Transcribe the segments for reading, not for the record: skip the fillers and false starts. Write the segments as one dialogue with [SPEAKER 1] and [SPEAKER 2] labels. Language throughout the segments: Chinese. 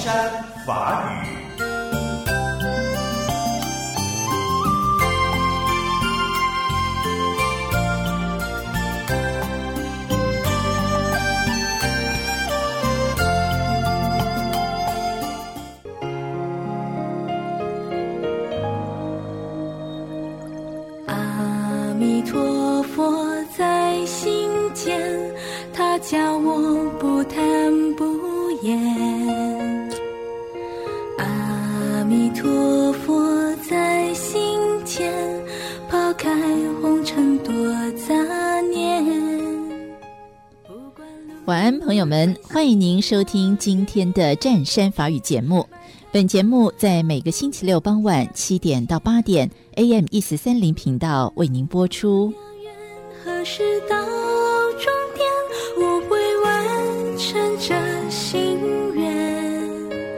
[SPEAKER 1] 山法语。
[SPEAKER 2] 阿弥陀佛在心间，他教我不贪不厌。阿弥陀佛在心间，抛开红尘多杂念。
[SPEAKER 3] 晚安，朋友们，欢迎您收听今天的湛山法语节目。本节目在每个星期六傍晚7点到8点 AM1430 频道为您播出。
[SPEAKER 2] 何时到终点，我会完成这心愿。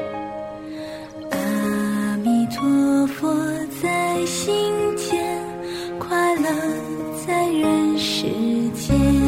[SPEAKER 2] 阿弥陀佛在心间，快乐在人世间。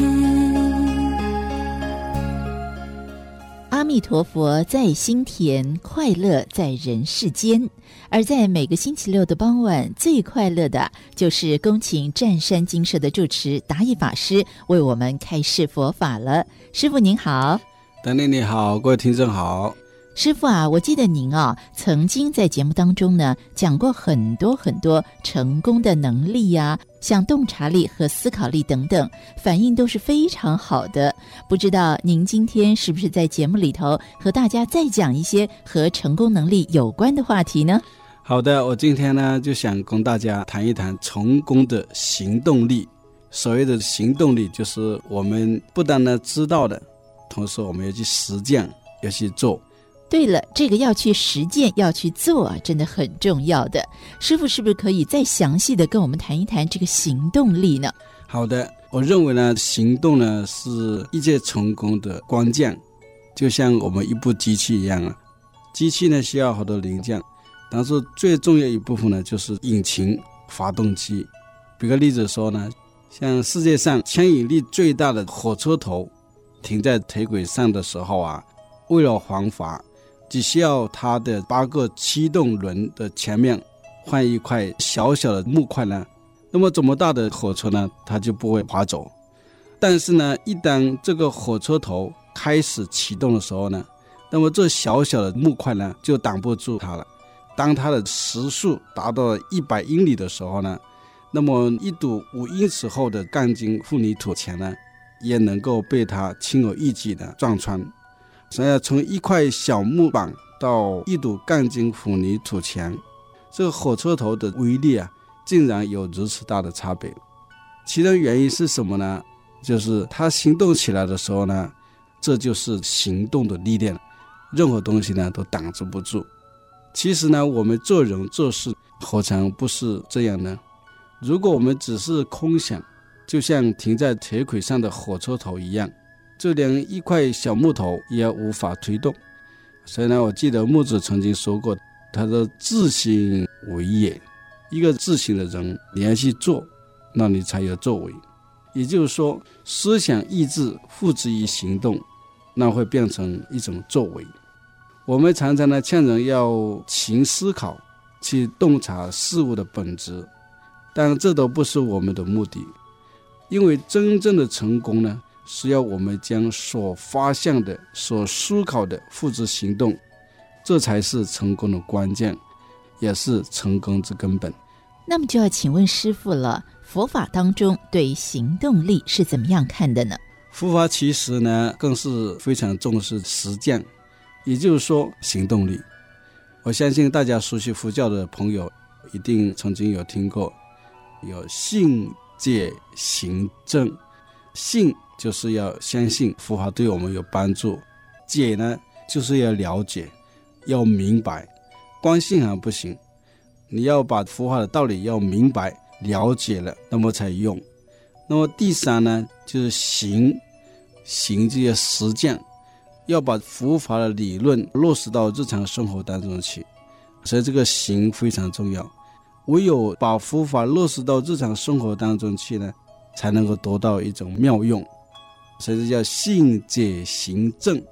[SPEAKER 3] 阿弥陀佛在心田，快乐在人世间。而在每个星期六的傍晚，最快乐的就是恭请湛山精舍的住持达义法师为我们开示佛法了。师父您好。
[SPEAKER 4] 丹妮你好，各位听众好。
[SPEAKER 3] 师父啊，我记得您曾经在节目当中呢讲过很多成功的能力呀，像洞察力和思考力等等，反应都是非常好的。不知道您今天是不是在节目里头和大家再讲一些和成功能力有关的话题呢？
[SPEAKER 4] 好的，我今天呢就想跟大家谈一谈成功的行动力。所谓的行动力，就是我们不单呢知道的，同时我们要去实践，要去做。
[SPEAKER 3] 对了，这个要去实践要去做真的很重要的。师父是不是可以再详细的跟我们谈一谈这个行动力呢？
[SPEAKER 4] 好的，我认为呢行动呢是一切成功的关键，就像我们一部机器一样啊。机器呢需要好多零件，但是最重要一部分呢就是引擎发动机。比个例子说呢，像世界上牵引力最大的火车头停在铁轨上的时候啊，为了防滑，只需要它的8个驱动轮的前面换一块小小的木块呢，那么这么大的火车呢它就不会滑走。但是呢一旦这个火车头开始启动的时候呢，那么这小小的木块呢就挡不住它了。当它的时速达到100英里的时候呢，那么一堵5英尺厚的钢筋混凝土墙呢也能够被它轻而易举的撞穿。所以从一块小木板到一堵钢筋混凝土墙，这个火车头的威力啊竟然有如此大的差别。其中原因是什么呢？就是它行动起来的时候呢，这就是行动的力量，任何东西呢都挡住不住。其实呢我们做人做事何尝不是这样呢？如果我们只是空想，就像停在铁轨上的火车头一样，就连一块小木头也无法推动。所以呢，我记得孟子曾经说过，他说自行为也。一个自行的人，你要去做，那你才有作为。也就是说，思想意志付之于行动，那会变成一种作为。我们常常呢劝人要勤思考，去洞察事物的本质，但这都不是我们的目的。因为真正的成功呢，是要我们将所发现的、所思考的付之行动，这才是成功的关键，也是成功之根本。
[SPEAKER 3] 那么就要请问师父了，佛法当中对行动力是怎么样看的呢？
[SPEAKER 4] 佛法其实呢更是非常重视实践，也就是说行动力。我相信大家熟悉佛教的朋友一定曾经有听过，有信戒行证。信就是要相信佛法对我们有帮助，解呢就是要了解，要明白。光信还不行，你要把佛法的道理要明白了解了，那么才用。那么第三呢就是行，行就要实践，要把佛法的理论落实到日常生活当中去，所以这个行非常重要。唯有把佛法落实到日常生活当中去呢，才能够得到一种妙用。所以叫信解行证。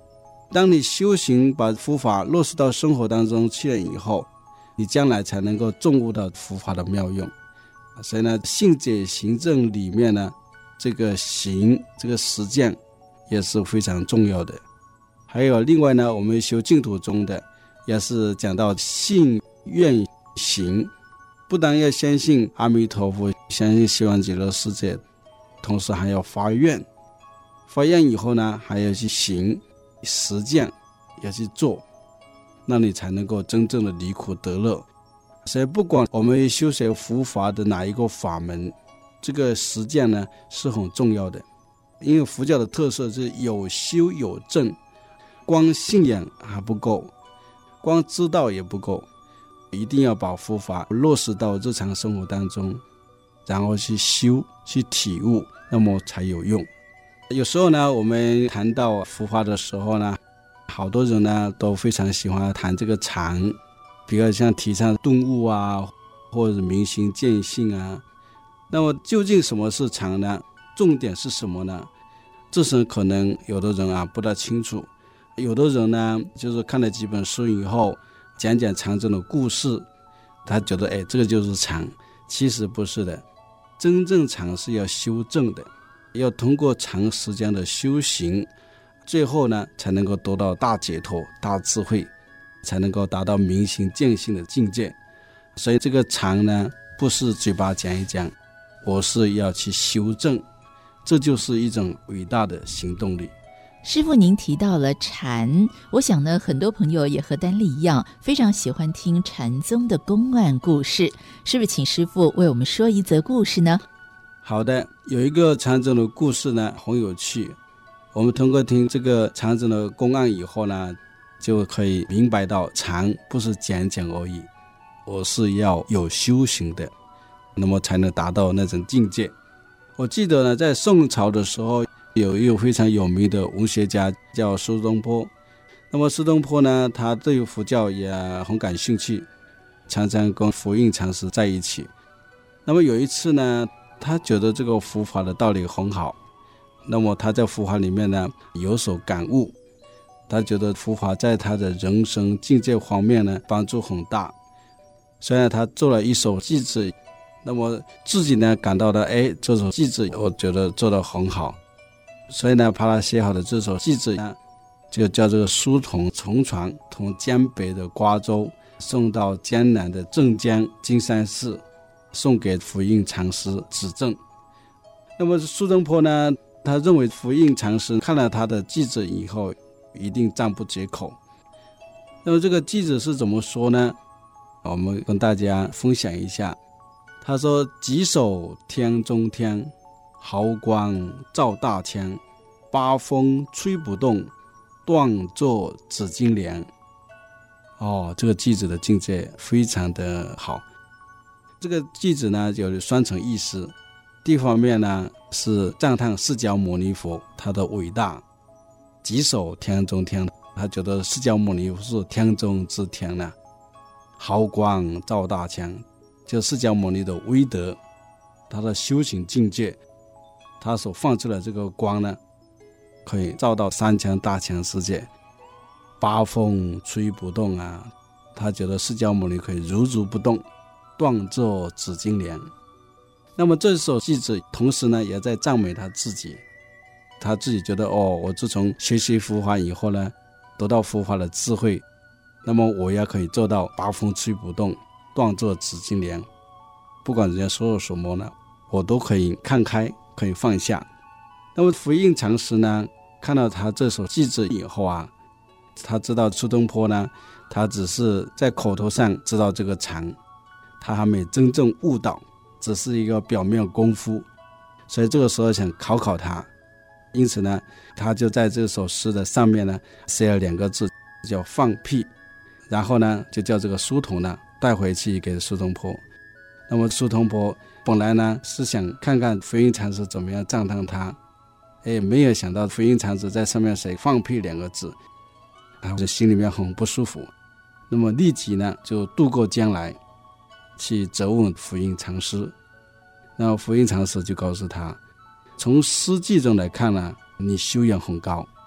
[SPEAKER 4] 当你修行把佛法落实到生活当中去了以后，你将来才能够证悟到佛法的妙用。所以呢，信解行证里面呢，这个行这个实践也是非常重要的。还有另外呢，我们修净土宗的也是讲到信愿行，不但要相信阿弥陀佛，相信西方极乐世界，同时还要发愿。发愿以后呢，还要去行实践，要去做，那你才能够真正的离苦得乐。所以不管我们修学佛法的哪一个法门，这个实践呢是很重要的。因为佛教的特色是有修有证，光信仰还不够，光知道也不够，一定要把佛法落实到日常生活当中，然后去修去体悟，那么才有用。有时候呢，我们谈到佛法的时候呢，好多人呢都非常喜欢谈这个禅，比如像提倡顿悟啊，或者明心见性啊。那么究竟什么是禅呢？重点是什么呢？这是可能有的人啊不大清楚。有的人呢就是看了几本书以后，讲讲禅宗的故事，他觉得这个就是禅。其实不是的，真正禅是要修正的，要通过长时间的修行，最后呢才能够得到大解脱大智慧，才能够达到明心见性的境界。所以这个禅呢不是嘴巴讲一讲，我是要去修正，这就是一种伟大的行动力。
[SPEAKER 3] 师父您提到了禅，我想呢很多朋友也和丹丽一样非常喜欢听禅宗的公案故事，是不是请师父为我们说一则故事呢？
[SPEAKER 4] 好的，有一个禅宗的故事呢很有趣，我们通过听这个禅宗的公案以后呢，就可以明白到禅不是讲讲而已，我是要有修行的，那么才能达到那种境界。我记得呢，在宋朝的时候，有一个非常有名的文学家叫苏东坡。那么苏东坡呢，他对佛教也很感兴趣，常常跟佛印禅师在一起。那么有一次呢，他觉得这个佛法的道理很好，那么他在佛法里面呢有所感悟，他觉得佛法在他的人生境界方面呢帮助很大，所以他做了一首偈子。那么自己呢感到的这首偈子我觉得做得很好，所以呢把他写好的这首偈子呢就叫这个书童乘船从江北的瓜州送到江南的镇江金山寺，送给佛印禅师指正。那么苏东坡呢，他认为佛印禅师看了他的偈子以后一定赞不绝口。那么这个偈子是怎么说呢？我们跟大家分享一下。他说：稽首天中天，毫光照大江，八风吹不动，断作紫金莲。这个偈子的境界非常的好。这个偈子呢有双层意思，第一方面呢是赞叹释迦牟尼佛他的伟大，稽首天中天，他觉得释迦牟尼佛是天中之天呢。毫光照大江，就释迦牟尼的威德，他的修行境界，他所放出的这个光呢，可以照到三江大千世界。八风吹不动啊，他觉得释迦牟尼可以如如不动，断作紫金莲。那么这首偈子同时呢也在赞美他自己，他自己觉得我自从学习佛法以后呢，得到佛法的智慧，那么我也可以做到八风吹不动，断作紫金莲。不管人家说什么呢，我都可以看开，可以放下。那么佛印禅师呢，看到他这首偈子以后啊，他知道苏东坡呢，他只是在口头上知道这个禅，他还没真正悟到，只是一个表面功夫，所以这个时候想考考他。因此呢，他就在这首诗的上面呢写了2个字，叫放屁，然后呢就叫这个书童呢带回去给苏东坡。那么苏东坡本来呢是想看看佛印禅师怎么样赞叹他，没有想到佛印禅师在上面写放屁2个字，他就心里面很不舒服。那么立即呢就渡过江来去责问佛印禅师。然后佛印禅师就告诉他，从诗句中来看呢，你修养很高，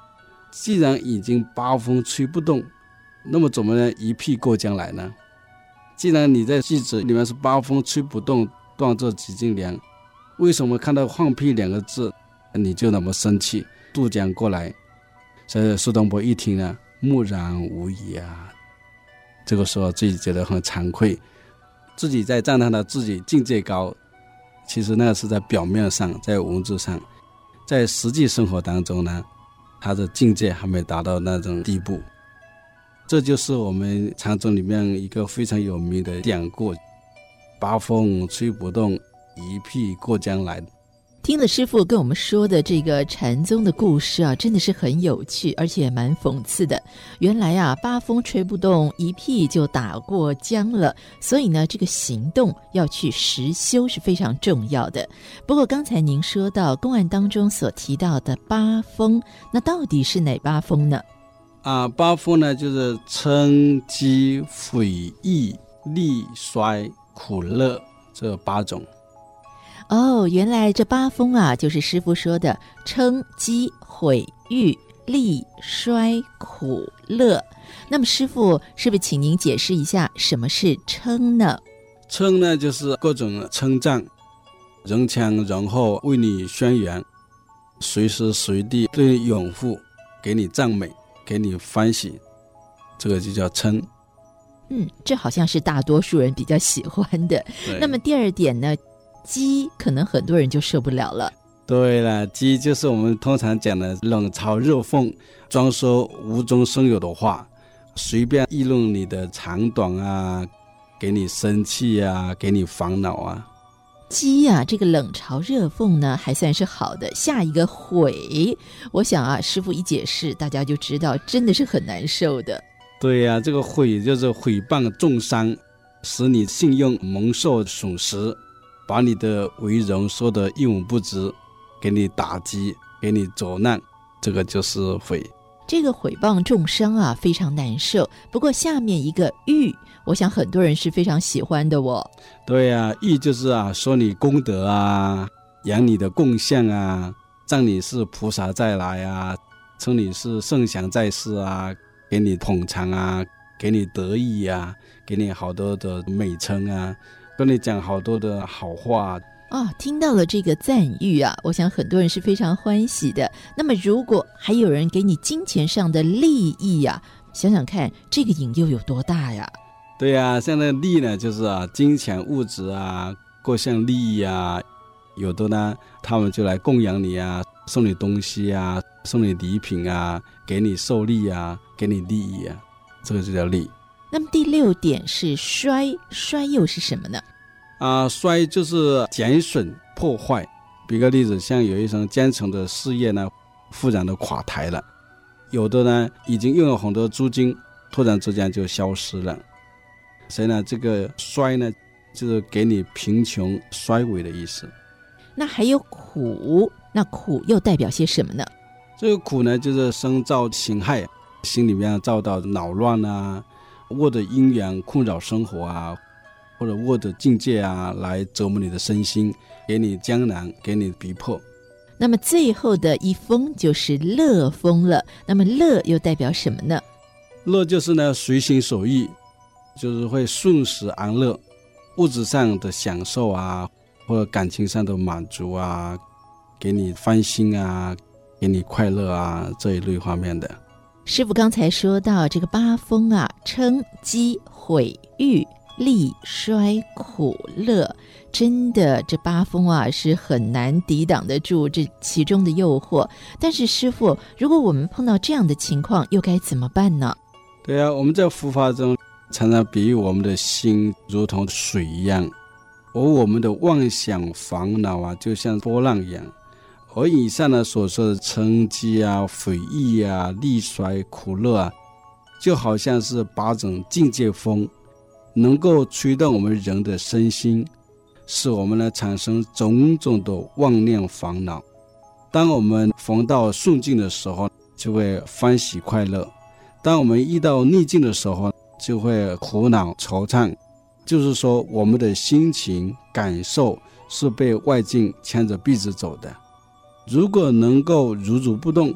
[SPEAKER 4] 既然已经八风吹不动，那么怎么能一屁过江来呢？既然你在句子里面是八风吹不动，断作几斤粮，为什么看到放屁两个字你就那么生气，渡江过来？所以苏东坡一听呢，木然无疑啊。这个时候自己觉得很惭愧，自己在赞叹他自己境界高，其实那是在表面上，在文字上，在实际生活当中呢，他的境界还没达到那种地步。这就是我们禅宗里面一个非常有名的典故，八风吹不动，一屁过江来。
[SPEAKER 3] 听了师父跟我们说的这个禅宗的故事啊，真的是很有趣，而且蛮讽刺的。原来啊，八风吹不动，一屁就打过江了。所以呢，这个行动要去实修是非常重要的。不过刚才您说到公案当中所提到的八风，那到底是哪八风呢？
[SPEAKER 4] 八风呢，就是嗔讥毁义利衰苦乐这8种。
[SPEAKER 3] 原来这八风啊，就是师父说的嗔讥毁誉利衰苦乐。那么师父是不是请您解释一下什么是嗔呢？
[SPEAKER 4] 嗔呢，就是各种称赞，人前人后为你宣扬，随时随地对你拥护，给你赞美，给你欢喜，这个就叫嗔。
[SPEAKER 3] 这好像是大多数人比较喜欢的。那么第二点呢，讥可能很多人就受不了了。
[SPEAKER 4] 对了，讥就是我们通常讲的冷嘲热讽，专说无中生有的话，随便议论你的长短啊，给你生气啊，给你烦恼啊。
[SPEAKER 3] 讥啊，这个冷嘲热讽呢还算是好的，下一个毁，我想啊，师父一解释大家就知道真的是很难受的。
[SPEAKER 4] 对啊，这个毁就是毁谤重伤，使你信用蒙受损失，把你的为人说得一文不值，给你打击，给你责难，这个就是毁。
[SPEAKER 3] 这个毁谤重伤啊，非常难受。不过下面一个誉，我想很多人是非常喜欢的哦。
[SPEAKER 4] 对啊，誉就是说你功德啊，扬你的贡献啊，赞你是菩萨再来啊，称你是圣贤在世啊，给你捧场啊，给你得意啊，给你好多的美称啊，跟你讲好多的好话。
[SPEAKER 3] 听到了这个赞誉啊，我想很多人是非常欢喜的。那么如果还有人给你金钱上的利益啊，想想看这个引诱有多大呀。
[SPEAKER 4] 对啊，现在利呢就是金钱物质啊，各项利益啊，有的呢他们就来供养你啊，送你东西啊，送你礼品啊，给你受利啊，给你利益啊，这个就叫利。
[SPEAKER 3] 那么第6点是衰，衰又是什么呢？
[SPEAKER 4] 衰就是减损破坏。比个例子，像有一层坚成的事业呢，忽然的垮台了，有的呢已经用了很多租金，突然之间就消失了。所以呢，这个衰呢就是给你贫穷衰微的意思。
[SPEAKER 3] 那还有苦，那苦又代表些什么呢？
[SPEAKER 4] 这个苦呢就是生造形害，心里面遭到恼乱啊，恶的因缘困扰生活啊，或者恶的境界啊，来折磨你的身心，给你艰难，给你逼迫。
[SPEAKER 3] 那么最后的一风就是乐风了。那么乐又代表什么呢？
[SPEAKER 4] 乐就是呢随心所欲，就是会顺时安乐，物质上的享受啊，或者感情上的满足啊，给你欢心啊，给你快乐啊，这一类方面的。
[SPEAKER 3] 师父刚才说到这个八风啊，嗔讥毁誉利衰苦乐，真的这八风啊是很难抵挡得住这其中的诱惑。但是师父，如果我们碰到这样的情况又该怎么办呢？
[SPEAKER 4] 对啊，我们在佛法中常常比喻我们的心如同水一样，而我们的妄想烦恼啊就像波浪一样。而以上呢所说的嗔讥啊、毁誉啊、利衰苦乐啊，就好像是8种境界风，能够吹动我们人的身心，使我们呢产生种种的妄念烦恼。当我们逢到顺境的时候，就会欢喜快乐；当我们遇到逆境的时候，就会苦恼惆怅。就是说，我们的心情感受是被外境牵着鼻子走的。如果能够如如不动，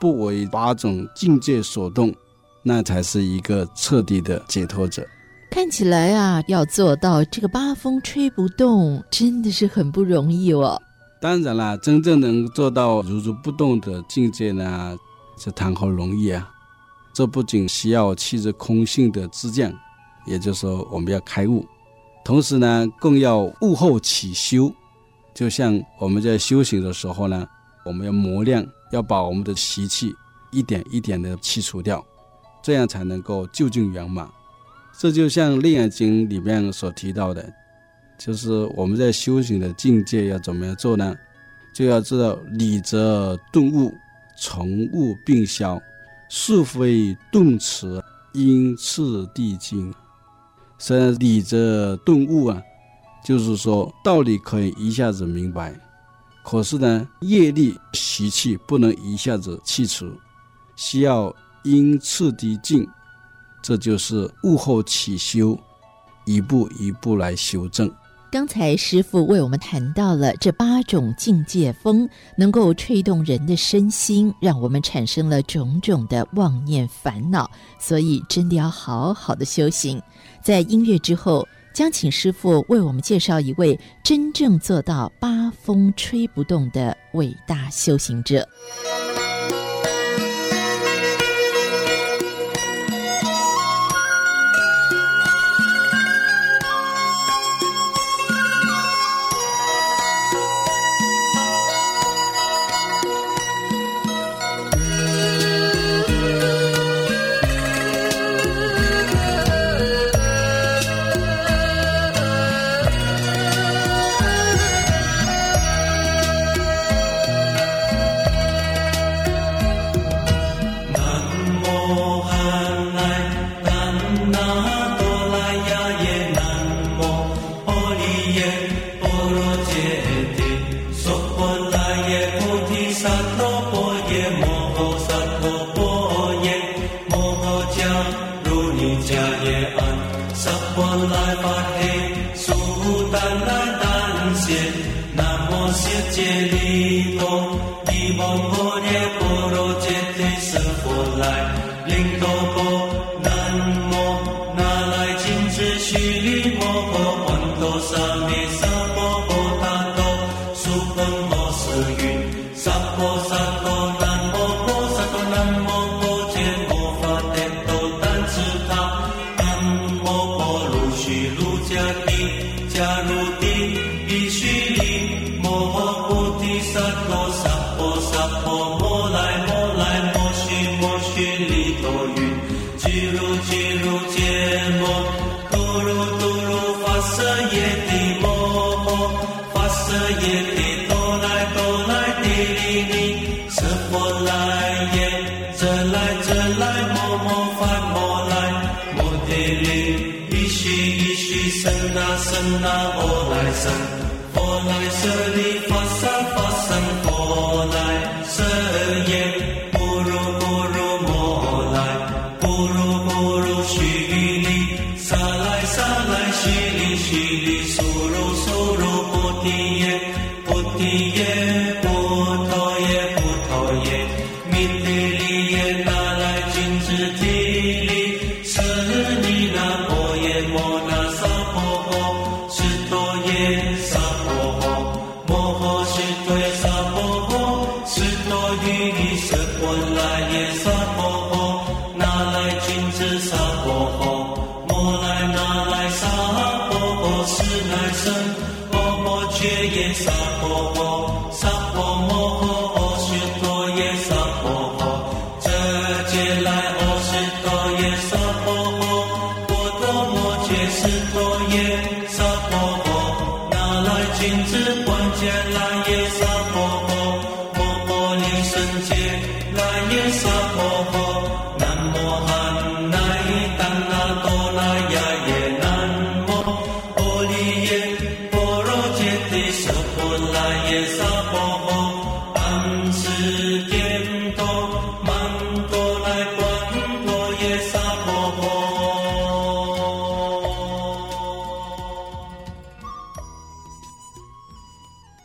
[SPEAKER 4] 不为8种境界所动，那才是一个彻底的解脱者。
[SPEAKER 3] 看起来啊，要做到这个8风吹不动，真的是很不容易哦。
[SPEAKER 4] 当然啦，真正能做到如如不动的境界呢，这谈何容易啊！这不仅需要气质空性的知见，也就是说我们要开悟，同时呢，更要悟后起修。就像我们在修行的时候呢，我们要磨亮，要把我们的习气一点一点的去除掉，这样才能够究竟圆满。这就像《楞严经》里面所提到的，就是我们在修行的境界要怎么样做呢？就要知道理则顿悟，从悟并消，是非顿迟，因次第进。虽然理则顿悟啊，就是说道理可以一下子明白，可是呢，业力习气不能一下子去除，需要因次第进，这就是悟后起修，一步一步来修正。
[SPEAKER 3] 刚才师父为我们谈到了这8种境界风能够吹动人的身心，让我们产生了种种的妄念烦恼，所以真的要好好的修行。在音乐之后，将请师父为我们介绍一位真正做到8风吹不动的伟大修行者。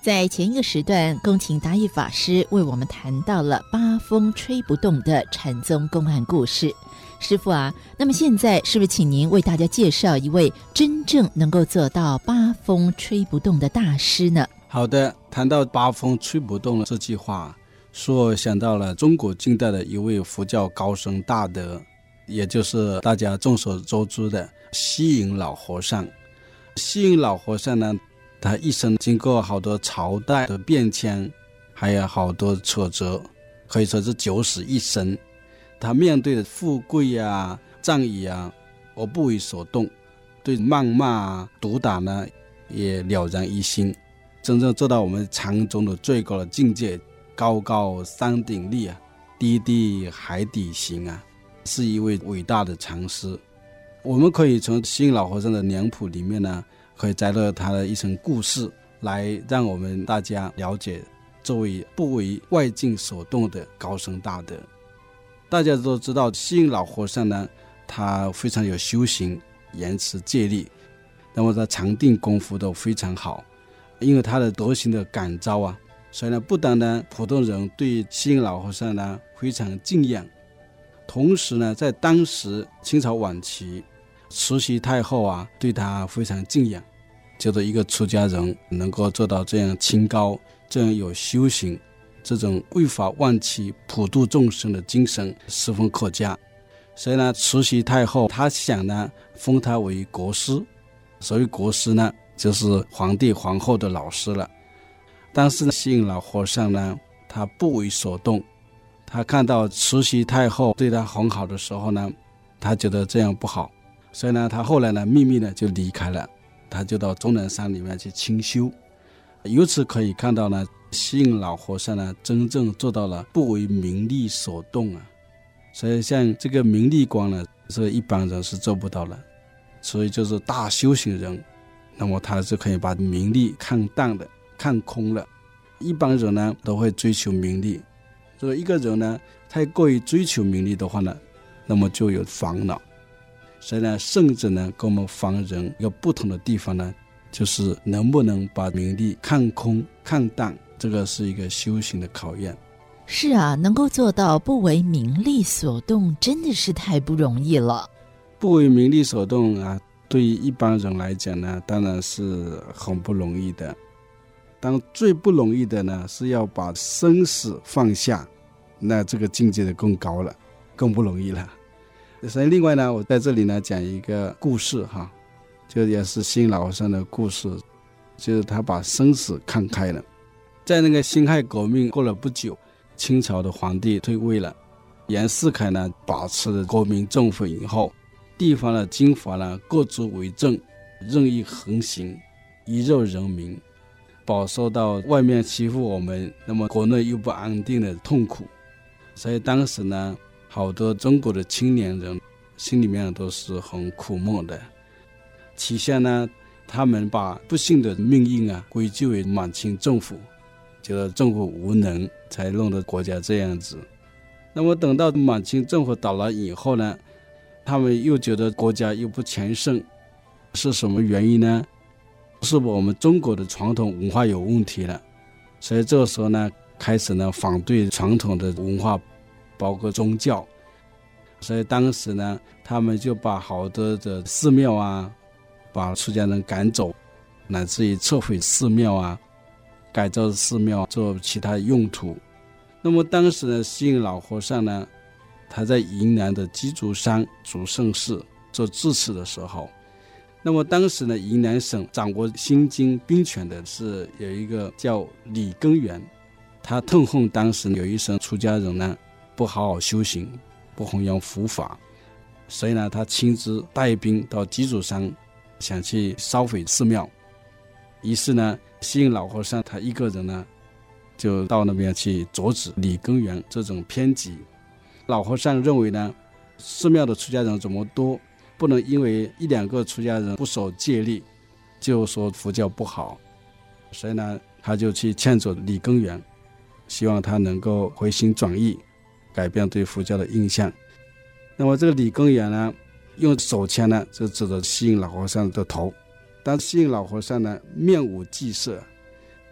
[SPEAKER 3] 在前一个时段，恭请达义法师为我们谈到了八风吹不动的禅宗公案故事。师父啊，那么现在是不是请您为大家介绍一位真正能够做到八风吹不动的大师呢？
[SPEAKER 4] 好的，谈到八风吹不动这句话，说想到了中国近代的一位佛教高僧大德，也就是大家众所周知的西引老和尚。西引老和尚呢，他一生经过好多朝代的变迁，还有好多挫折，可以说是九死一生。他面对的富贵啊、仗义啊，而不为所动；对谩骂啊、毒打呢，也了然于心。真正做到我们禅宗的最高的境界，高高山顶立啊，低低海底行啊，是一位伟大的禅师。我们可以从西引老和尚的年谱里面呢，可以摘录他的一生故事，来让我们大家了解这位不为外境所动的高僧大德。大家都知道西引老和尚呢，他非常有修行，严持戒律，那么他禅定功夫都非常好，因为他的德行的感召啊，所以呢，不但呢普通人对西引老和尚呢非常敬仰，同时呢，在当时清朝晚期，慈禧太后啊对他非常敬仰，觉得一个出家人能够做到这样清高，这样有修行，这种为法忘弃普度众生的精神十分可嘉。所以呢，慈禧太后她想呢封他为国师，所谓国师呢就是皇帝皇后的老师了。但是呢，西引老和尚呢，他不为所动，他看到慈禧太后对他很好的时候呢，他觉得这样不好，所以呢，他后来呢秘密呢就离开了，他就到终南山里面去清修。由此可以看到呢，西引老和尚呢真正做到了不为名利所动啊。所以像这个名利观呢，是一般人是做不到的，所以就是大修行人，那么他是可以把名利看淡的，看空了。一般人呢都会追求名利，如果一个人呢太过于追求名利的话呢，那么就有烦恼。所以呢，圣者呢跟我们凡人一个不同的地方呢，就是能不能把名利看空看淡，这个是一个修行的考验。
[SPEAKER 3] 是啊，能够做到不为名利所动，真的是太不容易了。
[SPEAKER 4] 不为名利所动啊，对于一般人来讲呢，当然是很不容易的。但最不容易的呢，是要把生死放下，那这个境界就更高了，更不容易了。所以另外呢，我在这里呢讲一个故事哈，就也是西引老和尚的故事，就是他把生死看开了。在那个辛亥革命过了不久，清朝的皇帝退位了，袁世凯呢把持了国民政府以后，地方的军阀呢各自为政，任意横行，鱼肉人民，饱受到外面欺负我们，那么国内又不安定的痛苦。所以当时呢，好多中国的青年人心里面都是很苦闷的。起先呢，他们把不幸的命运啊归咎为满清政府，觉得政府无能才弄得国家这样子。那么等到满清政府倒了以后呢，他们又觉得国家又不强盛，是什么原因呢？是我们中国的传统文化有问题了。所以这个时候呢，开始呢反对传统的文化，包括宗教。所以当时呢，他们就把好多的寺庙啊，把出家人赶走，乃至于撤毁寺庙啊，改造寺庙做其他用途。那么当时呢，西引老和尚呢，他在云南的鸡足山主圣寺做智持的时候，那么当时呢，云南省掌握心经兵权的是有一个叫李根源，他痛恨当时有一些出家人呢不好好修行，不弘扬佛法，所以呢，他亲自带兵到鸡足山，想去烧毁寺庙。于是呢，西引老和尚他一个人呢，就到那边去阻止李根源这种偏激。老和尚认为呢，寺庙的出家人这么多，不能因为一两个出家人不守戒律就说佛教不好，所以呢，他就去劝阻李根源，希望他能够回心转意，改变对佛教的印象。那么这个李根源呢，用手枪呢就指着西引老和尚的头，但西引老和尚呢面无惧色，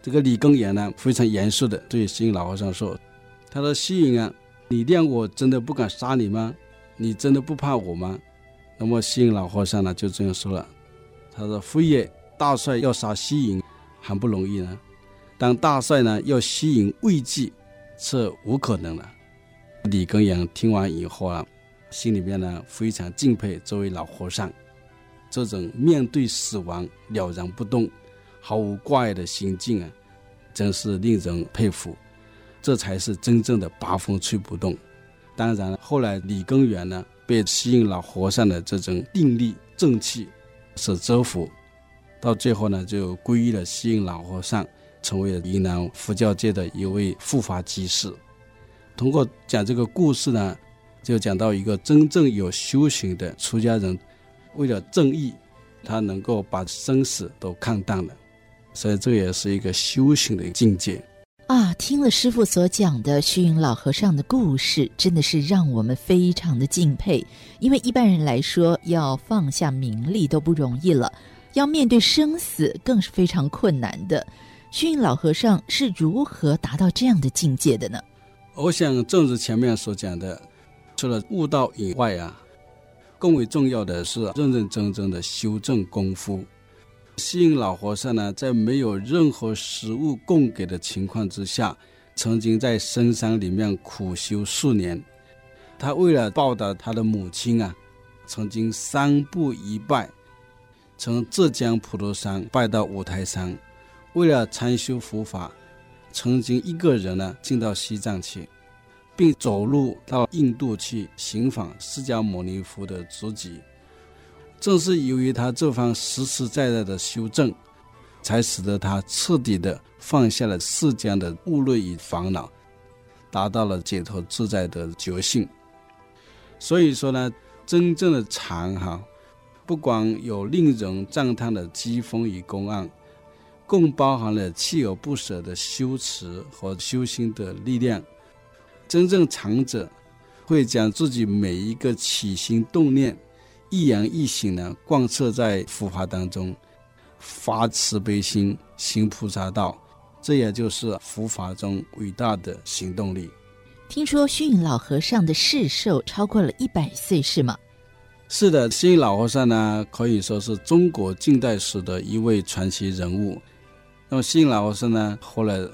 [SPEAKER 4] 这个李根源呢非常严肃的对虚云老和尚说，他说虚云啊，你谅我真的不敢杀你吗？你真的不怕我吗？那么虚云老和尚呢就这样说了，他说佛爷，大帅要杀虚云还不容易呢，当大帅呢要虚云畏惧，这无可能了。李根源听完以后啊，心里面呢非常敬佩这位老和尚，这种面对死亡了然不动毫无挂碍的心境啊，真是令人佩服，这才是真正的八风吹不动。当然后来李根源呢被虚云老和尚的这种定力正气所折服，到最后呢就皈依了虚云老和尚，成为了云南佛教界的一位护法居士。通过讲这个故事呢，就讲到一个真正有修行的出家人，为了正义他能够把生死都看淡了，所以这也是一个修行的境界
[SPEAKER 3] 啊。听了师父所讲的虚云老和尚的故事，真的是让我们非常的敬佩，因为一般人来说要放下名利都不容易了，要面对生死更是非常困难的。虚云老和尚是如何达到这样的境界的呢？
[SPEAKER 4] 我想正如前面所讲的，除了悟道以外啊，更为重要的是认认真真的修正功夫。虚云老和尚呢，在没有任何食物供给的情况之下，曾经在深山里面苦修数年。他为了报答他的母亲啊，曾经3步1拜，从浙江普陀山拜到五台山。为了参修佛法，曾经一个人呢进到西藏去，并走路到印度去寻访释迦牟尼佛的足迹。正是由于他这番实实在在的修正，才使得他彻底的放下了世间的物类与烦恼，达到了解脱自在的觉性。所以说呢，真正的禅不光有令人赞叹的机锋与公案，更包含了锲而不舍的修持和修心的力量。真正禅者会将自己每一个起心动念、一言一行呢贯彻在佛法当中，发慈悲心，行菩萨道，这也就是佛法中伟大的行动力。
[SPEAKER 3] 听说虚云老和尚的世寿超过了100岁是吗？
[SPEAKER 4] 是的，虚云老和尚呢可以说是中国近代史的一位传奇人物。那么虚云老和尚呢活了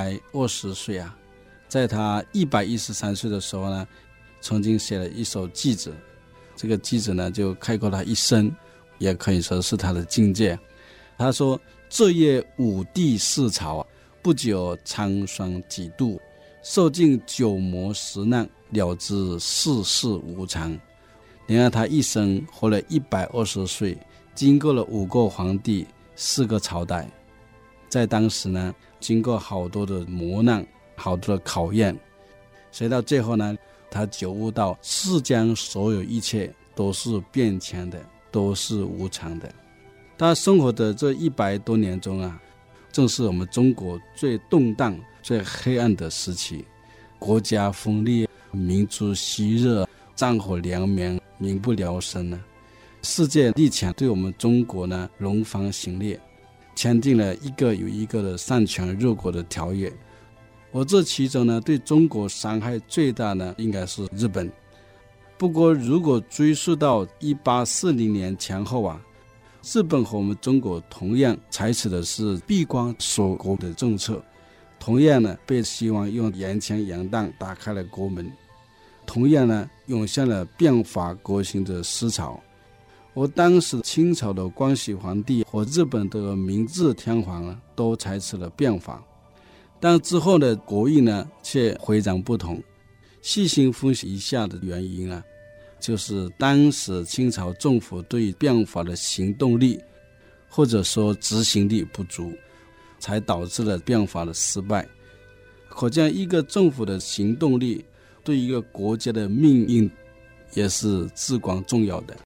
[SPEAKER 4] 120岁啊，在他113岁的时候呢，曾经写了一首偈子，这个偈子呢就概括他一生，也可以说是他的境界。他说，这夜五帝四朝，不久沧桑几度，受尽九魔十难，了知世事无常。你看他一生活了120岁，经过了5个皇帝4个朝代，在当时呢经过好多的磨难，好多的考验，所以到最后呢，他觉悟到世间所有一切都是变迁的，都是无常的。他生活的这100多年中啊，正是我们中国最动荡最黑暗的时期，国家分裂，民族昔热，战火连绵，民不聊生呢。世界力强对我们中国呢龙方行列，签订了一个又一个的擅权弱国的条约。我这其中呢，对中国伤害最大呢，应该是日本。不过如果追溯到1840年前后啊，日本和我们中国同样采取的是闭关锁国的政策，同样呢被希望用严枪严弹打开了国门，同样呢涌现了变法国行的思潮。我当时清朝的光绪皇帝和日本的明治天皇呢，都采取了变法，但之后的国运呢却迥然不同。细心分析一下的原因啊，就是当时清朝政府对变法的行动力或者说执行力不足，才导致了变法的失败。可见一个政府的行动力对一个国家的命运也是至关重要的。